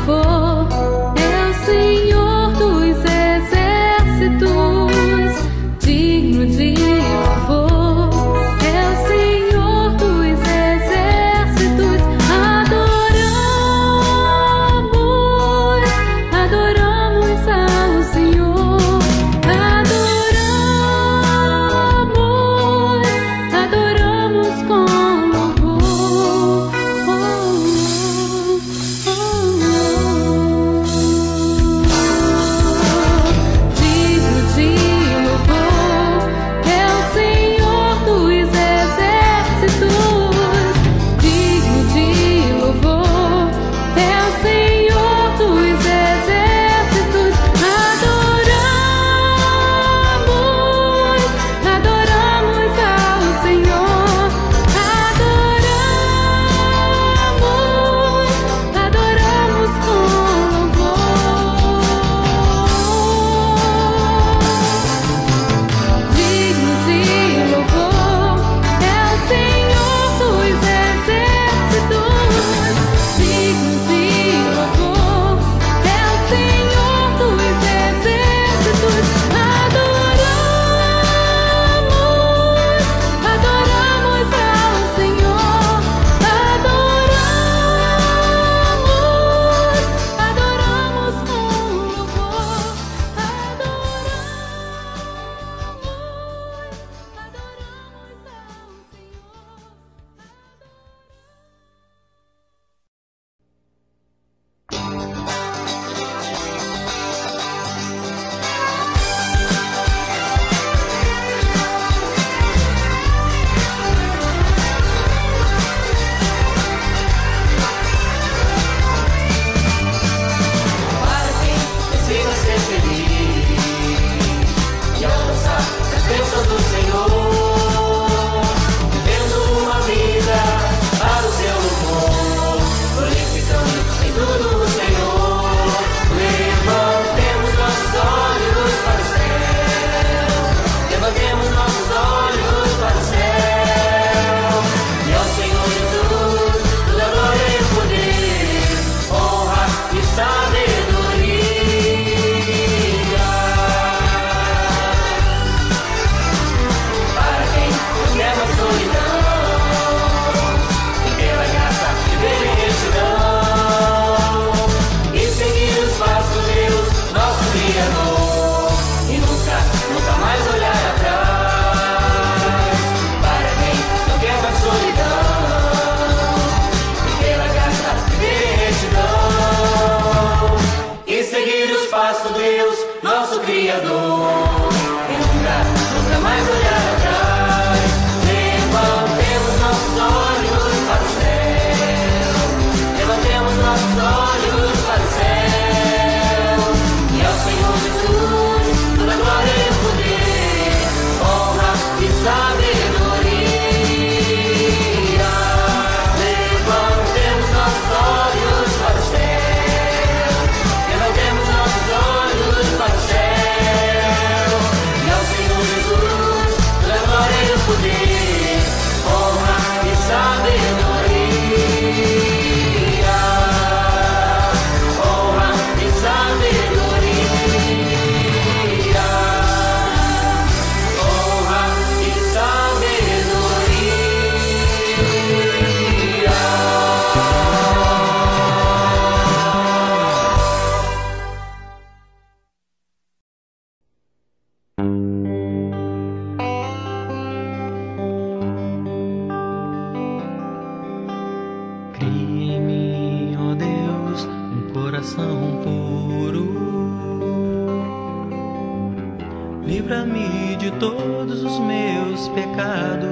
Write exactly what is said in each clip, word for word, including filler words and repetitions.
livra-me de todos os meus pecados.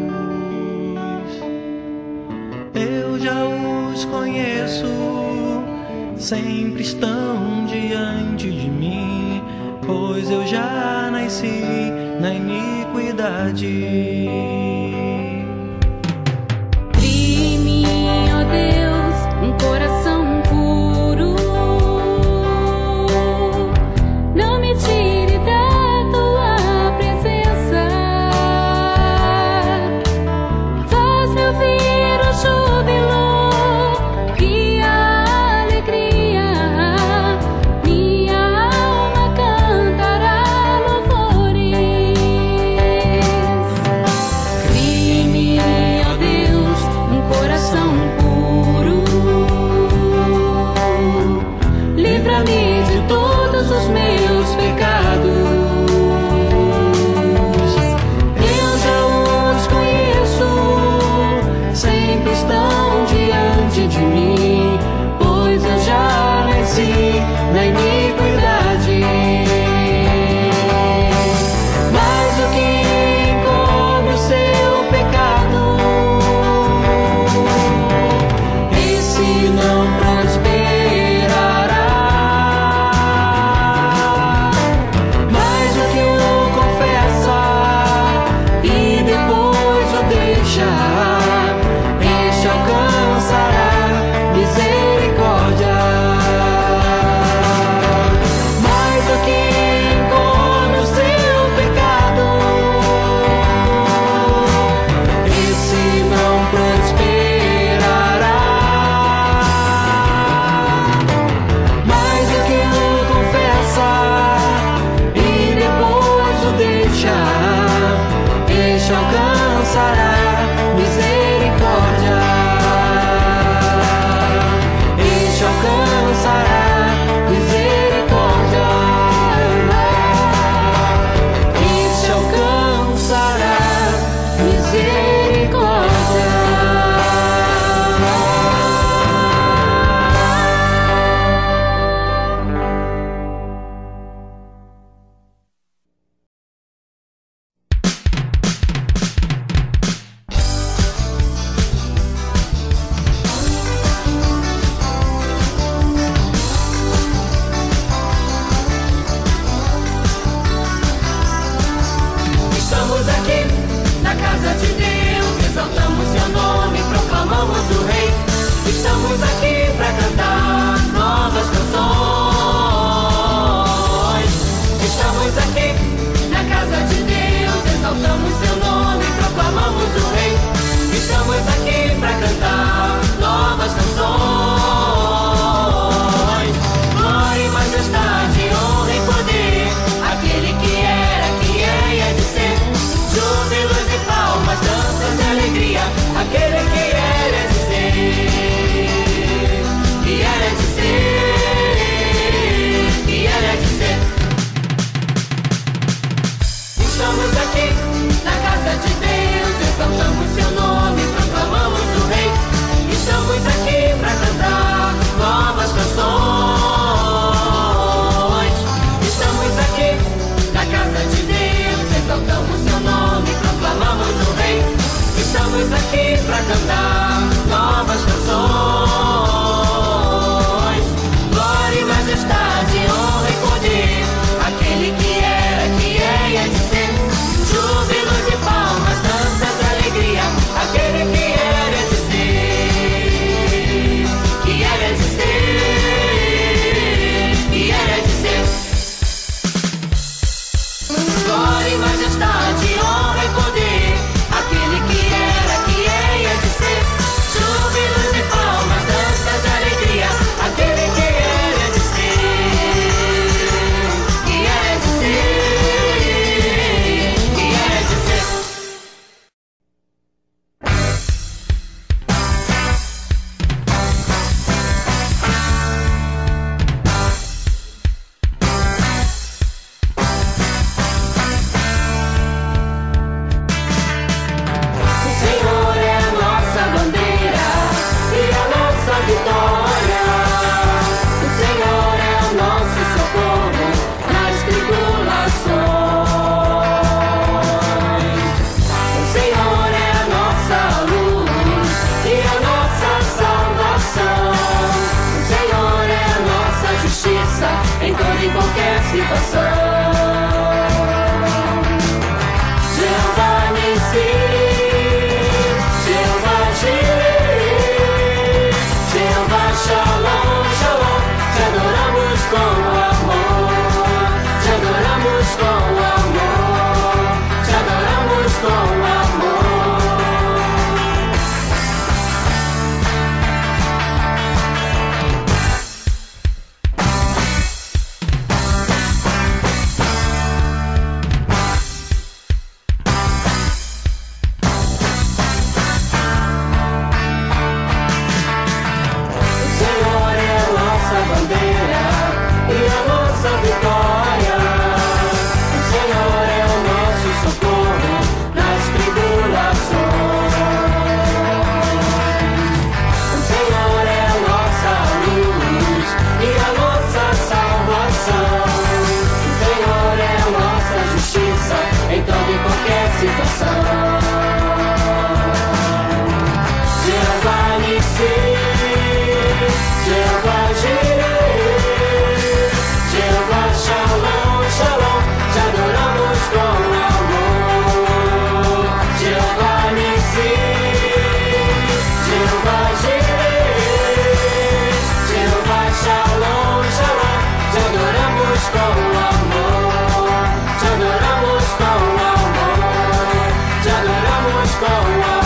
Eu já os conheço, sempre estão diante de mim, pois eu já nasci na iniquidade. Alegria toda e qualquer situação. Jeová Nissi, Jeová Jireh, Jeová Shalom, Shalom, te adoramos com amor, te adoramos com amor, te adoramos com amor. Em toda e qualquer situação. Jeová Nissi, Jeová Jireh, Jeová Shalom, Shalom, te adoramos com amor. Jeová Nissi, Jeová Jireh, Jeová Shalom, Shalom, te adoramos com amor, te adoramos com amor, te adoramos com amor.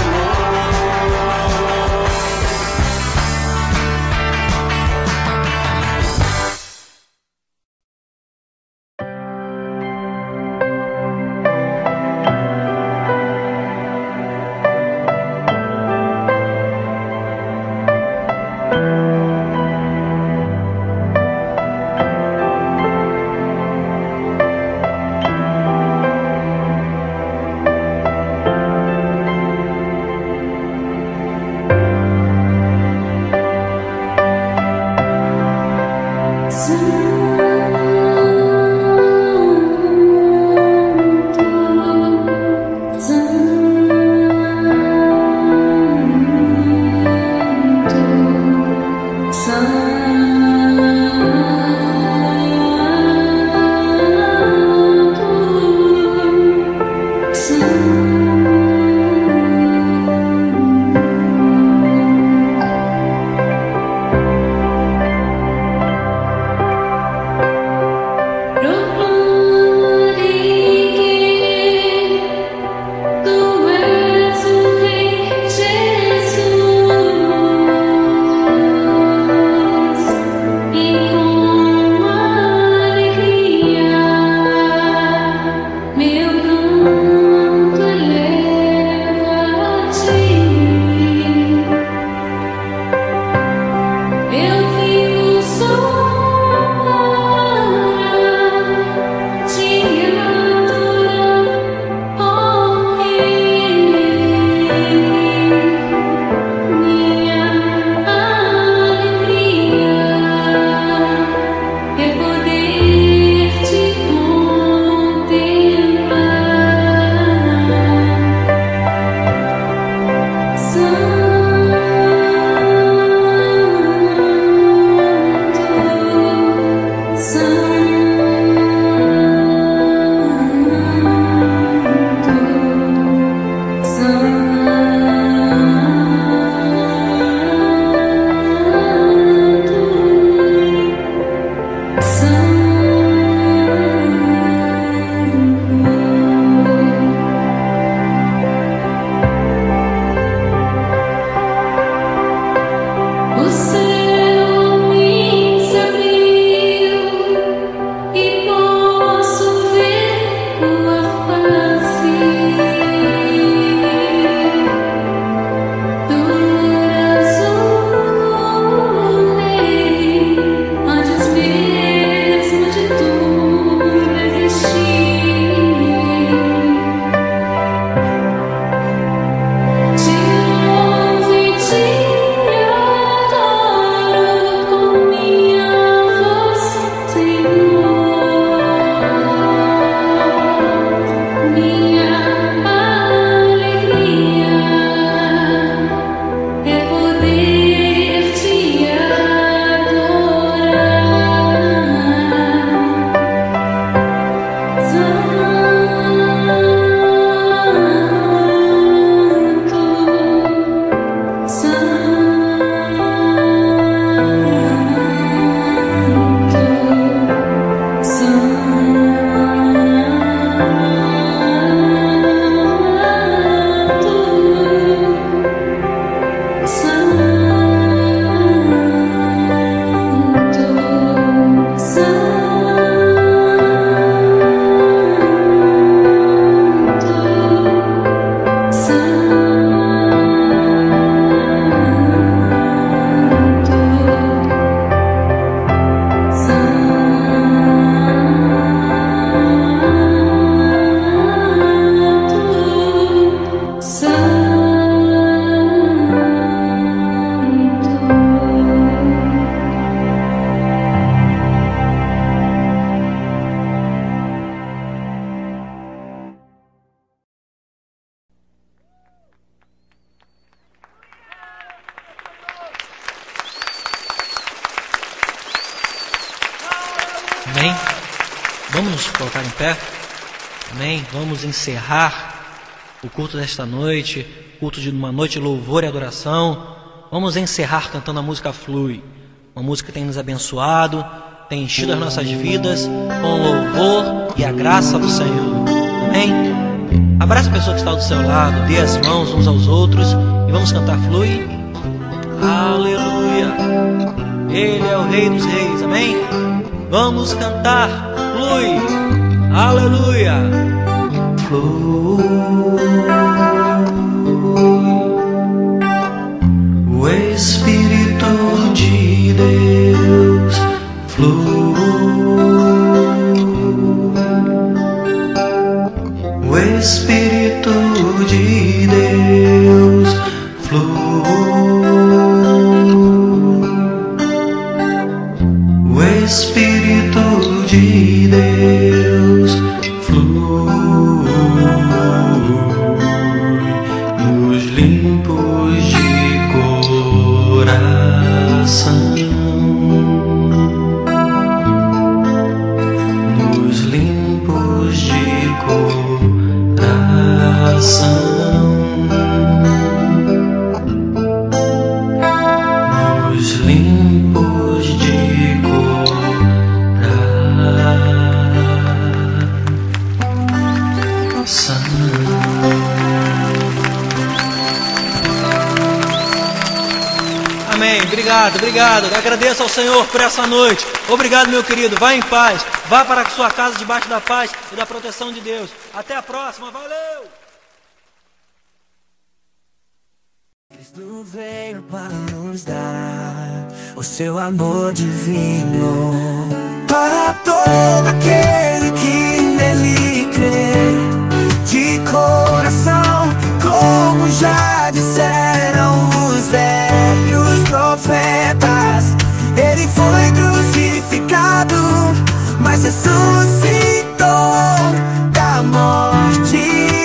Amém? Vamos nos colocar em pé. Amém? Vamos encerrar o culto desta noite, culto de uma noite de louvor e adoração. Vamos encerrar cantando a música Flui, uma música que tem nos abençoado, tem enchido as nossas vidas com louvor e a graça do Senhor. Amém? Abraça a pessoa que está do seu lado, dê as mãos uns aos outros e vamos cantar Flui. Aleluia! Ele é o Rei dos Reis, amém? Vamos cantar Flui. Aleluia! O Espírito de Deus flui. O Espírito de Deus flui. O Espírito de Deus flui nos limpos de coração, nos limpos de coração, nos limpos de coração. Amém. Obrigado, obrigado. Agradeço ao Senhor por essa noite. Obrigado, meu querido. Vá em paz. Vá para a sua casa debaixo da paz e da proteção de Deus. Até a próxima. Valeu! Cristo veio para nos dar o seu amor divino, para todo aquele que nele crê, de coração, como já disseram os velhos profetas. Ele foi crucificado, mas ressuscitou da morte.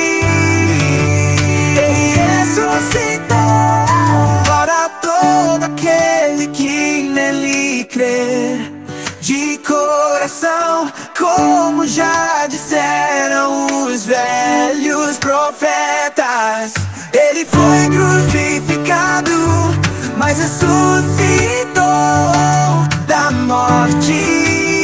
Ele ressuscitou para todo aquele que nele crê, de coração, como já disseram os velhos profetas. Ele foi crucificado, mas ressuscitou da morte.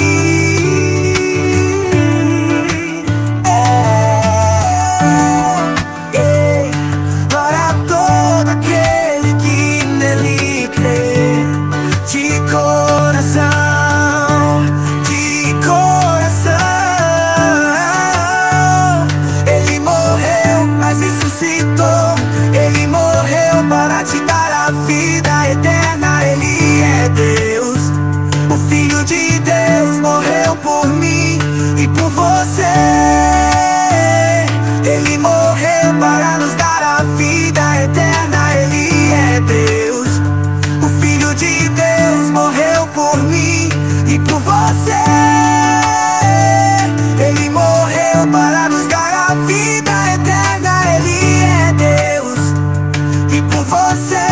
Ele morreu para nos dar a vida eterna. Ele é Deus, o Filho de Deus morreu por mim e por você. Ele morreu para nos dar a vida eterna. Ele é Deus e por você.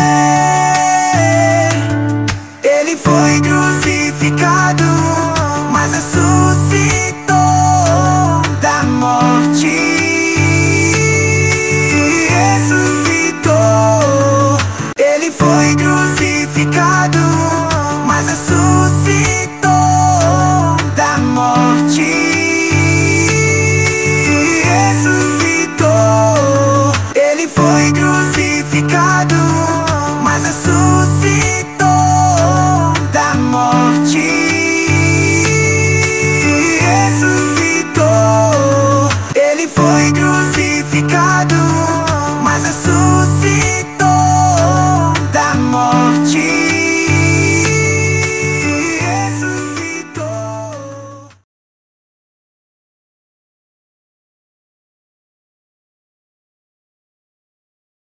Ele foi crucificado, mas ressuscitou da morte. Ressuscitou. Ele foi crucificado, mas ressuscitou da morte. Ressuscitou. Ele foi crucificado, mas ressuscitou da morte. Ressuscitou. Ele foi crucificado,